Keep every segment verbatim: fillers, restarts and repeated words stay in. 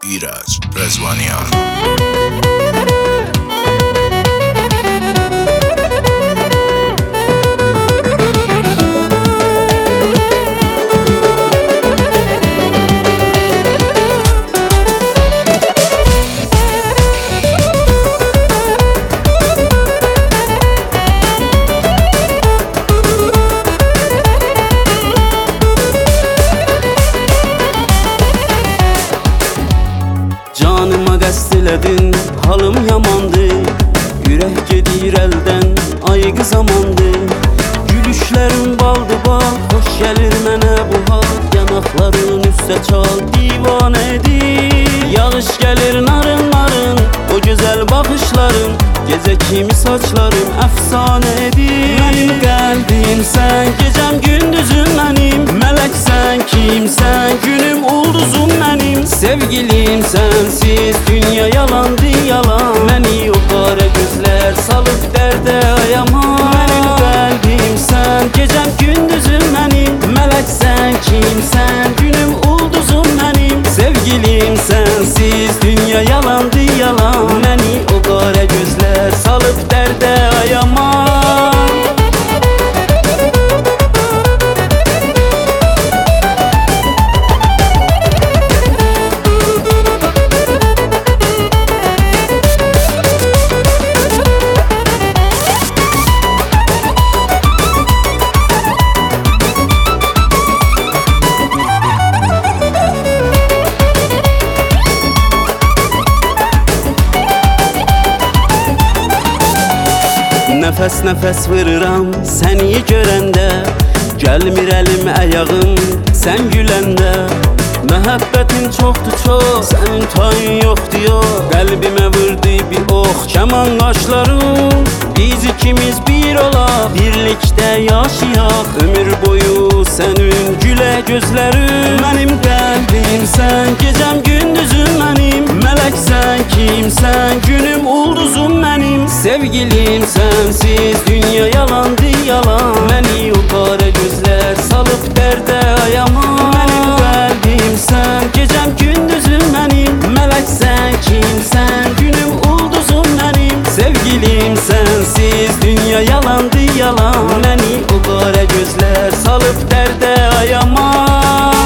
ایرج رضوانیان. Canıma qəsd elədin, halım yamandır. Ürək gedir əldən, ayıqı zamandır. Gülüşlərin baldı bal, xoş gəlir mənə bu hal. Yanaqların üstə çal, divanə edir. Yağış gəlir narın narın, o gözəl baxışların. Gecə kimi saçlarım əfsanə edir. Mənim qəlbim sən, gecəm gündüzüm mənim. Mələksən, kimsən, günüm ulduzum mənim. Sevgilim sensiz dünya yalandı yalan. Məni o qara gözlər salıb dərdə ayaman. Mənim qəlbim sən, gecəm gündüzüm mənim. Mələksən, kimsən, günüm ulduzum mənim. Sevgilim sensiz dünya yalandı yalan. Məni o qara gözlər salıb dərdə ayaman. Nəfəs nəfəs vırıram səni görəndə. Gəlmir əlim əyağım sən güləndə. Məhəbbətin çoxdur çox, sənin tayın yoxdur yox. Qəlbimə vurdu bir ox kəman qaşların. Biz ikimiz bir olaq, birlikdə yaşayaq. Ömür boyu sənin gülə gözlərin. Mənim qəlbim sən, gecəm gündüzüm mənim. Mələksən, kimsən, günüm ulduzum mənim. Sevgilim sensiz dünya yalandı yalan. Məni o qara gözlər salıb dərdə ayaman. Mənim qəlbim sən, gecəm gündüzüm mənim. Mələksən, kimsən, günüm ulduzum mənim. Sevgilim sensiz dünya yalandı yalan. Məni o qara gözlər salıb dərdə ayaman.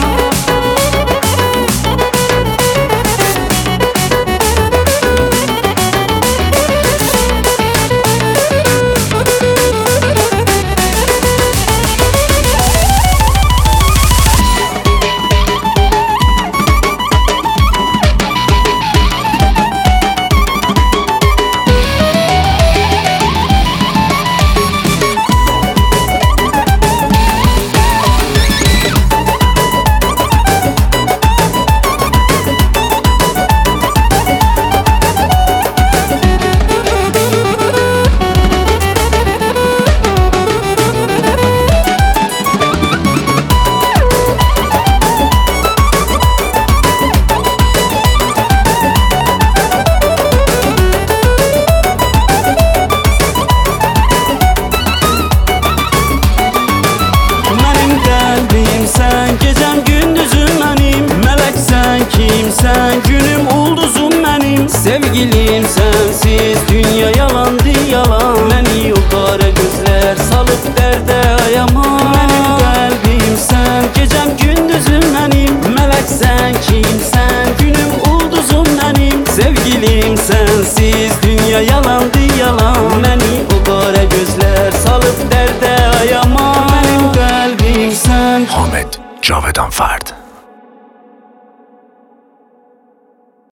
Kimsən, günüm ulduzum mənim. Sevgilim sensiz dünya yalandı yalan. Məni o qara gözlər salıb dərdə ayaman. Mənim qəlbim sən, gecəm gündüzüm mənim. Mələksən, kimsən, günüm ulduzum mənim. Sevgilim sensiz dünya yalandı yalan. Məni o qara gözlər salıb dərdə ayaman. Mənim qəlbim sən. حامد جاودان فرد.